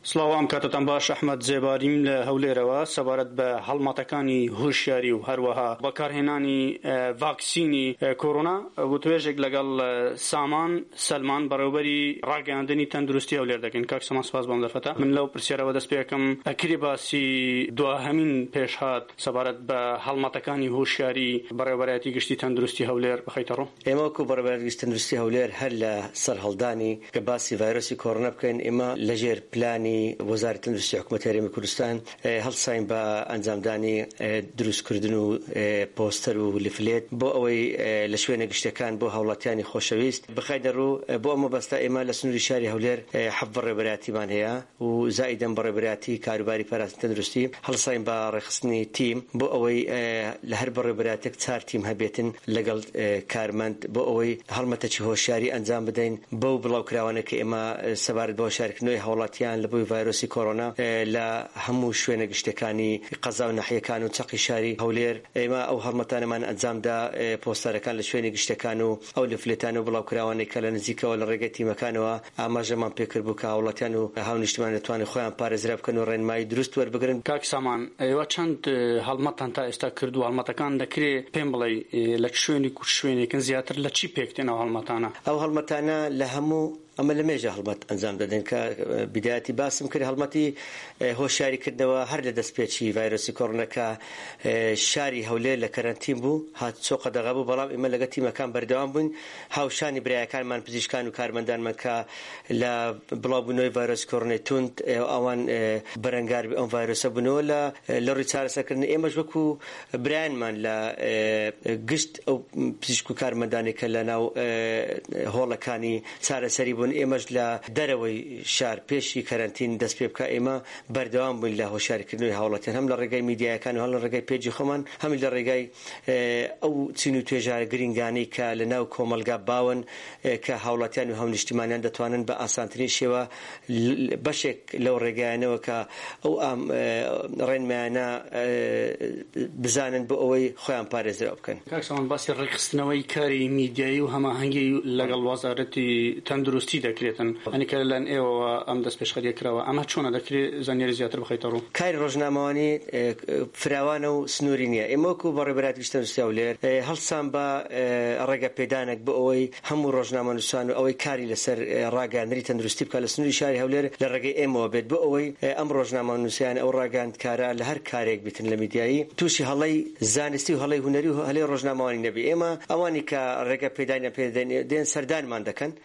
سڵاوام کاتتان باش ئەحمەد جێباریم لە هەولێرەوە سەبارەت بە هەڵمەتەکانی هوشیاری و هەروەها بەکارهێنانی ڤاکسینی کۆڕۆنا وتوێژێک لەگەڵ سامان سەلمان بەڕێوەبەری ڕاگەیاندنی تەندروستی هەولێر دەکەین. کاک سامان سپاس بۆم دەرفەتە. من لەو پرسیارەوە دەست پێ یەکەم ئەکری باسی دوهەمین پێشهات سەبارەت بە هەڵمەتەکانی هوشیاری بەڕێوەبەرایەتی گشتی تەندروستی هەولێر بخەیتە ڕوو. ئێمە وەکو بەڕێوەبەری گشتی تەندروستی هەولێر هەر لە سەرهەڵدانی کە باسی ڤایرۆسی کۆڕۆنا بکەین ئێمە لەژێر پلانی وەزارەتی تەندروستی حکوومەتی هەرێمی کوردستان هەڵساین بە ئەنجامدانی دروستکردن و پۆستەر و لیفلێت بۆ ئەوەی لە شوێنە گشتەکان بۆ هاوڵاتیانی خۆشەویست بخەینە ڕوو. بۆ ئەمە بەستا ئێمە لە سنووری شاری هەولێر حەڤ بەڕێوەبەرایەتیمان هەیە و زائیدەن بەڕێوەبەرایەتی کاروباری پاراستنی تەندروستی هەڵساین بە ڕێخستنی تیم بۆ ئەوەی لە هەر بەڕێوەبەرایەتێک 4 تیم هەبێتن لەگەڵ کارمەند بۆ ئەوەی هەڵمەتێکی هۆشیاری ئەنجام بدەین بەو بڵاوکراوانە کە ئێمە سەبارەت بە هۆشیارکردنەوەی هاوڵاتیان لە بۆی ڤایرۆسی کۆڕۆنا لە هەموو شوێنە گشتەکانی قەزا و ناحیەکان و چەقی شاری هەولێر ئێمە ئەو هەڵمەتانەمان ئەنجامدا پۆستەرەکان لە شوێنی گشتەکان و ئەو لیفلێتان و بڵاوکراوانەی کە لە نزیکەوە لە ڕێگەی تیمەکانەوە ئاماژەمان پێکرد بوو کە هاوڵاتیان و هاونیشتمان دەتوانن خۆیان پارێزرا بکەن و ڕێنمایی دروست وەربگرن. کاک سامان ئێوە چەند هەڵمەتان تا ئێستا کرد و هەڵمەتەکان دەکرێت پێم بڵێ لە شوێنی شوێنێکن زیاتر لە چی پێکتێن ئەو هەڵمەتانە؟ ئەو هەڵمەتانە لە هەموو ئەمە لە مێژە هەڵمەت ئەنجام دەدەن کە بدایەتی باسم کرد هەڵمەتی هۆشیاریکردنەوە هەر لە دەستپێکی ڤایرۆسی کۆڕۆناکە شاری هەولێر لە کەرەنتین بوو هات چۆ قەدەغا بوو بەڵام ئێمە لەگە تیمەکان بەردەوام بووین هاوشانی برایەکانمان پزیشکان و کارمەندانمان کە لە بڵاوبوونەوەی ڤایرۆسی کۆڕۆنای توند ئەوان بەرەنگار ئەم ڤایرۆسە بوونەوە لە ڕووی چارەسەرکردن ئێمەش وەکو برایانمان لە گشت ئەو پزیشک و کارمەندانی کە لە ناو هۆڵەکانی چارەسەری ئێمەش لە دەرەوەی شار پێشی کەرەنتین دەست پێ بکە ئێمە بەردەوام بووین لە هۆشیاریکردنەوەی هاوڵاتیان هەم لە ڕێگای میدیایەکان و هەم لە ڕێگای پێجی خۆمان هەم لە ڕێگای ئەو چین و توێژارە گرنگانەی کە لە ناو کۆمەلگا باون کە هاوڵاتیان و هەمنیشتیمانیان دەتوانن بە ئاسانترین شێوە بەشێک لەو ڕێگایانەوە کە ئەو ڕێنمایانە بزانن بۆ ئەوەی خۆیان پارێزراو بکەن. کاک سامان باسی ڕێکخستنەوەی کاری میدیایی و هەماهەنگی لەگەڵ وەزارەتی تەندروستی دەکرێتن ئەنی کە لەن ئێوە ئەم دەست پێشخەریەکراوە ئەمە چۆنە دەکرێت زانیاری زیاتر بخەیتە ڕوو؟ کاری ڕۆژنامەوانی فراوانە و سنووری نییە. ئێمە وەکو بەڕێوەبەرایەتی گشتی تەندروستی هەولێر هەڵسان بە ڕێگە پێدانێک بۆ ئەوەی هەموو ڕۆژنامەنووسان و ئەوەی کاری لەسەر ڕاگەاندنی تەندروستی بکات لە سنووری شاری هەولێر لە ڕێگەی ئێمەوە بێت بۆ ئەوەی ئەم ڕۆژنامەنووسیان ئەو ڕاگەاندکارە لە هەر کارێک بێتن لە میدیایی تووشی هەڵەی زانستی و هەڵەی هونەری و هەڵەی ڕۆژنامەوانی نەبی. ئێمە ئەوانی کە ڕێگە پێدانیان پێدەن سەردانمان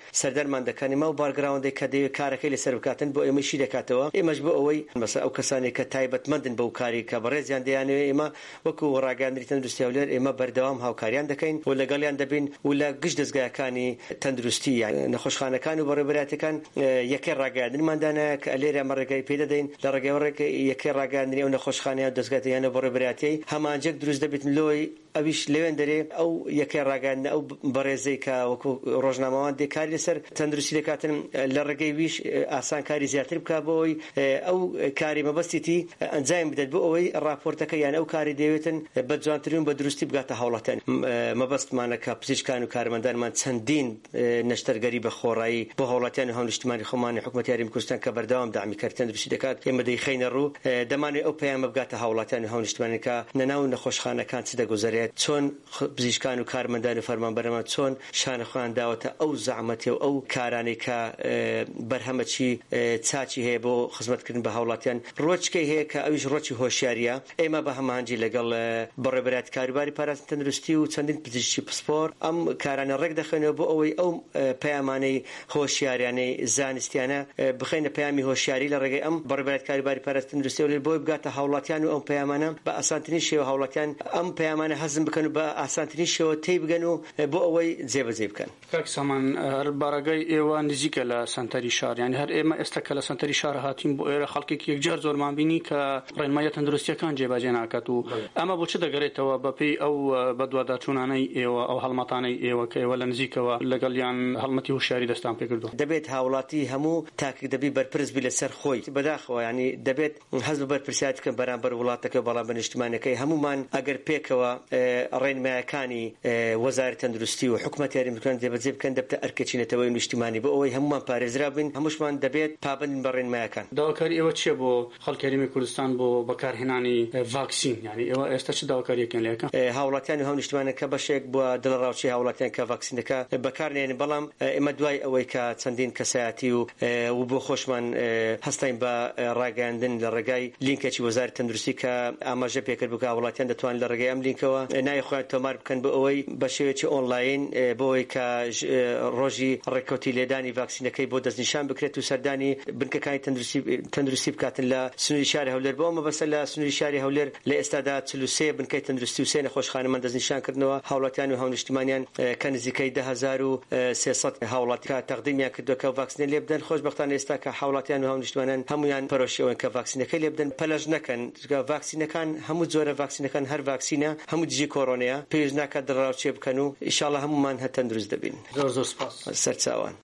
دەکەن ئێمە و بارگراوندێک کە دەوێت کارەکەی لەسەر بکاتن بۆ ئێمەشی دەکاتەوە ئێمەش بۆ ئەوەی مەسە ئەو کەسانێک کە تایبەتمەندن بەو کاری کە بەڕێزیان دەیانەوێت ئێمە وەکو ڕاگەاندنی تەندروستی هەولێر ئێمە بەردەوام هاوکاریان دەکەین و لەگەڵیان دەبین و لە گشت دەستگایەکانی تەندروستی نەخۆشخانەکان و بەڕێوەبەرایەتەکان یەکەی ڕاگەاندنماندانە کە لێرە ئەمە ڕێگای پێدەدەین لە ڕێگەی یەکەی ڕاگەاندنی ئەو نەخۆشخانەیە و دەستگایەکان بەڕێوەبەرایەتی هەمانجێک دروست دەبێتن لۆی ئەویش لەوێن دەرێ ئەو یەکەی ڕاگەاندنە ئەو بەڕێزەی کە وەکو ڕۆژنامەوان دێکاری لەسەر تەندروستی دەکاتن لە ڕێگەی ویش ئاسان کاری زیاتر بکە بۆ ئەوەی ئەو کاری مەبەستیتی ئەنجام بدەێت بۆ ئەوەی ڕاپۆرتەکە یان ئەو کاری دەوێتن بە جوانترین بە دروستی بگاتە هاوڵاتیان. مەبەستمانە کە پزیشکان و کارمەندانمان چەندین نەشتەرگەری بە خۆڕایی بۆ هاوڵاتیان و هەمنیشتیمانی خۆمانی حکوومەتی هەرێمی کوردستان کە بەردەوام دامی کاری تەندروستی دەکات ئێمە دەیخەینە ڕوو دەمانێت ئەو پەیامە بگاتە هاوڵاتیان و هەمنیشتیمانی کە نەناو نەخۆشخانەکان چ دەگوزارێت چۆن پزیشکان و کارمەندان و فەرمانبەرەمان چۆن شانە خۆیان داوەتە ئەو زەحمەتێ و ئەو کارانەی کە بەرهەمەچی چاچی هەیە بۆ خزمەتکردن بە هاوڵاتیان ڕۆچکەی هەیە کە ئەویش ڕۆکی هۆشیاریە. ئێمە بە هەمانجی لەگەڵ بەڕێوەبەرایەتی کاروباری پاراستنی تەندروستی و چەندین پزیشکی پسپۆر ئەم کارانە ڕێک دەخێنەوە بۆ ئەوەی ئەو پەیامانەی هۆشیاریانەی زانستیانە بخەینە پەیامی هۆشیاری لە ڕێگەی ئەم بەڕێوەبەرایەتی کاروباری پاراستنی تەندروستی و بۆی بگاتە هاوڵاتیان و ئەم پەیامانە بە ئاسانترین شێوە هاوڵاتیان ئەم پەیامانە هەزم بکەن و بە ئاسانترین شێوە تێی بگەن و بۆ ئەوەی جێبەجێ بکەن. کاک سامان هەر بارگای ئێوە نزیکە لە سنتەری شار یعنی هەر ئێمە ئێستا کە لە سنتەری شار هاتین بۆ ئێرە خەڵکێکی یەکجار زۆرمان بینی کە ڕێنمایە تەندروستیەکان جێبەجێ ناکات و ئەمە بۆ چ دەگەڕێتەوە بەپێی ئەو بەدواداچوونانەی ئێوە ئەو هەڵمەتانەی ئێوە کە ئێوە لە نزیکەوە لەگەڵیان هەڵمەتی هوشیاری دەستان پێکردووە؟ دەبێت هاوڵاتی هەموو تاکێک دەبی بەرپرس بی لەسەر خۆی بەداخەوە ینی دەبێت هەز بە بەرپرسیات بکەن بەرامبەر وڵاتەکە بەڵام بە نیشتیمانەکەی هەمومان ئەگەر پێکەوە ڕێنمایەکانی وەزارەتی تەندروستی و حکوومەت یاریدەکان جێبەجێ بکەن دەبتە ئەرکەچینەتەوەی نیشتیمانی بۆ ئەوەی هەمومان پارێزرا بین هەمووشمان دەبێت پابند بە ڕێنمایەکان. داواکاری ئێوە چییە بۆ خەڵکی هەرێمی کوردستان بۆ بەکارهێنانی ڤاکسین یعنی ئێوە ئێستا چ داواکاریەکەن لێکن؟ هاوڵاتیان و هەموو نیشتیمانەکە بەشێک بووە دڵڕاوچی هاوڵاتیان کە ڤاکسینەکە بەکارهێنن بەڵام ئێمە دوای ئەوەی کە چەندین کەسایەتی و بۆ خۆشمان هەستین بە ڕاگەاندن لە ڕێگای لینکێکی وەزارەتی تەندروستی کە ئاماژە پێکرد بوو کە هاوڵاتیان دەتوانن لە ڕێگای ئەم لینکەوە ناوی خۆیان تۆمار بکەن بە ئەوەی بە شێوەیەکی ئۆنلاین بۆ ئەوەی کە ڕۆژی ڕێکەوتی لێدانی ڤاکسینەکەی بۆ دەستنیشان بکرێت و سەردانی بنکەکانی تەندروستی بکاتن لە سنووری شاری هەولێر بۆ ئەمە بەسەر لە سنووری شاری هەولێر لە ئێستادا 43 بنکەی تەندروستی و 3 نەخۆشخانەمان دەستنیشانکردنەوە هاوڵاتیان و هاونیشتیمانیان کە نزیکەی 10300 هاوڵاتی کە تەقدیمیان کردووە کە ڤاکسینە لێ بدەن خۆشبەختانە ئێستا کە هاوڵاتیان و هاونیشتیمانیان هەمویان پەرۆشیەوەن کە ڤاکسینەکەی لێ بدەن پەلەژ نەکەن ڤاکسینەکان هەموو جۆرە ڤاکسینەکان هەر ڤاکسینە هەموو دژی کۆرۆنەیە پێویست ناکات دڵڕاوچێ بکەن و ئینشاڵڵا هەمومان هەر تەندروست دەبین. زۆر سپاس. سەرچاوان.